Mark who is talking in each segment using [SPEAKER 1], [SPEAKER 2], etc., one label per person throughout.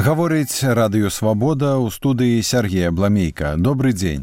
[SPEAKER 1] Гаворыць радыё «Свабода», у студыі Сергей Абламейка. Добрый дзень.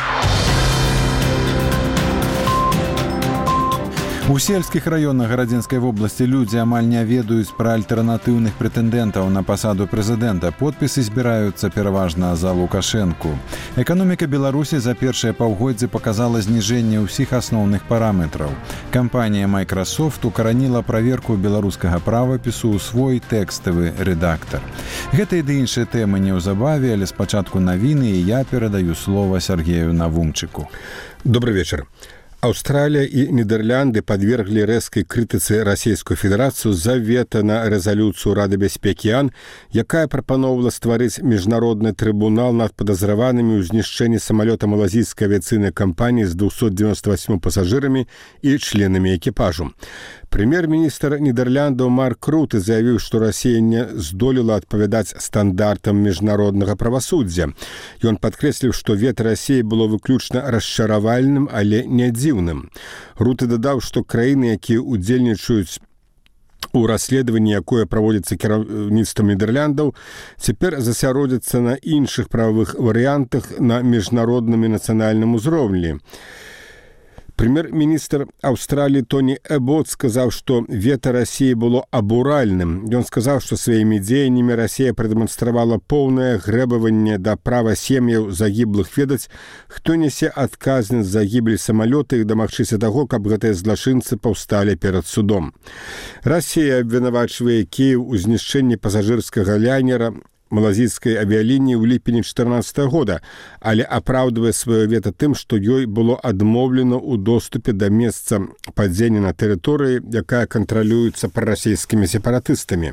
[SPEAKER 1] У сельскіх раёнах Гарадзінскай вобласці людзі амаль не ведаюць пра альтэрнатыўных прэтэндэнтаў на пасаду прэзідэнта. Подпісы збіраюцца пераважна за Лукашэнку. Эканоміка Беларусі за першыя паўгоддзі паказала зніжэнне ўсіх асноўных параметраў. Кампанія Microsoft укараніла праверку беларускага правапісу ў свой тэкставы рэдактар. Гэта і ды іншыя тэмы неўзабаве, але спачатку навіны, і я перадаю слова Сергею Навумчыку.
[SPEAKER 2] Добрый вечер. Австралия и Нидерланды подвергли резкой критицы Российскую Федерацию за вето на резолюцию Рады бяспекі ООН, якая прапановала стварыць міжнародны трибунал над подозреванными ў знішчэнні самолета малазійской авиационной компании с 298 пассажирами и членами экипажу. Прэм'ер-міністр Нідерландаў Марк Руте заявіў, што Расія не здолела адпавядаць стандартам міжнароднага правасуддзя. Ён падкрэсліў, што вета Расіі было выключна расчаравальным, але не дзіўным. Руте дадаў, што краіны, якія ўдзельнічаюць у расследаванні, якое праводзіцца кіраўніцтвам Нідерландаў, цяпер засяродзяцца на іншых прававых варыянтах на міжнародным і нацыянальным узроўні. Прэм'ер-міністр Аўстраліі Тоні Эбот сказаў, што вета Расіі было абуральным. Ён сказаў, што сваімі дзеяннямі Расія прадэманстравала поўнае грэбаванне да права сем'яў загіблых ведаць, хто нясе адказнасць за гібель самалёта і дамагчыся таго, каб гэтыя злачынцы паўсталі перад судом. Расія абвінавачвае Кіеў у знішчэнні пасажырскага лайнера малазійскай авіялініі ў ліпені 2014 года, але апраўдвае сваё вета тым, што ёй было адмоўлена ў доступе да месца падзення на тэрыторыі, якая кантралюецца прарасійскімі сепаратыстамі.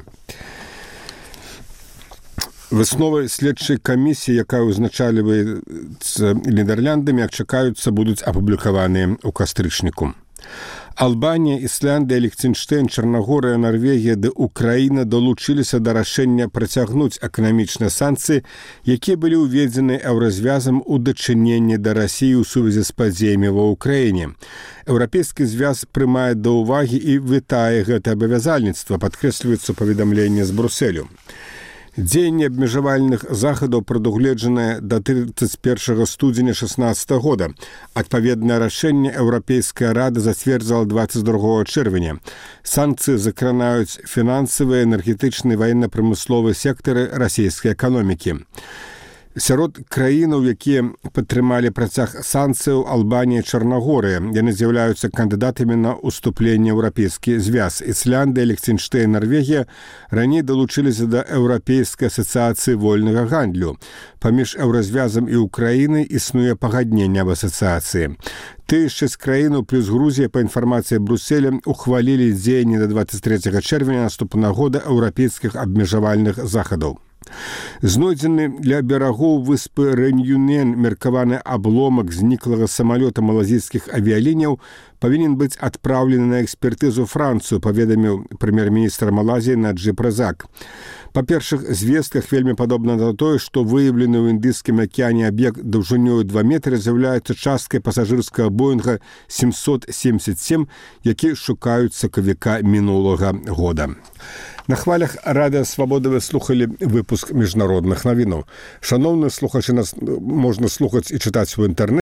[SPEAKER 2] Высновы следчай камісіі, якая ўзначальваецца Нідерландамі, як чакаюцца, будуць апублікаваныя ў кастрычніку. Албанія, Ісландыя, Ліхтенштэйн, Чарнагорыя, Нарвегія ды Украіна далучыліся да рашэння працягнуць эканамічныя санкцыі, якія былі ўведзены еўразвязам у дачыненні да Расіі ў сувязі з падзеямі ва ўкраіне. Еўрапейскі звяз прымае да ўвагі і вітае гэта абавязальніцтва, падкрэсліваецца паведамленне з Брусэлю. Дзеянне абмежавальных захадаў прадугледжанае да 31 студзеня 2016 года. Адпаведнае рашэнне Еўрапейская рада зацвердзіла 22 чэрвеня. Санкцыі закранаюць фінансавыя, энергетычныя, ваенна-прамысловыя сектары расійскай эканомікі. Сярод краінаў, якія падтрымалі працяг санкцыяў, Албанія і Чарнагорыя. Яны з'яўляюцца кандыдатамі на ўступленне ў еўрапейскі звяз. Ісландыя, Ліхтенштэйн, Нарвегія раней далучыліся да Еўрапейскай асацыяцыі вольнага гандлю. Паміж еўразвязам і Украінай існуе пагадненне аб асацыяцыі. Тыя 6 краінаў плюс Грузія, па інфармацыі Брусселя, ухвалілі дзеянні да 23 чэрвеня наступнага года еўрапейскіх абмежавальных захадаў. Знойдзены ля берагоў выспы Рэньюнен меркаваны абломак зніклага самалёта малазійскіх авіяліняў павінен быць адпраўлены на экспертызу Францыю, паведаміў прэм'ер-міністр Малайзіі Наджиб Разак. Па першых звестках вельмі падобна на тое, што выяўлены ў Індыйскім акіяне аб'ект даўжынёю 2 метры з'яўляецца часткай пасажырскага Боінга 777, які шукаюць сакавіка мінулага года. На хвалях радыё «Свабода» вы слухалі выпуск міжнародных навінаў. Шаноўныя слухачы, нас можна слухаць і чытаць у інтэрнэце.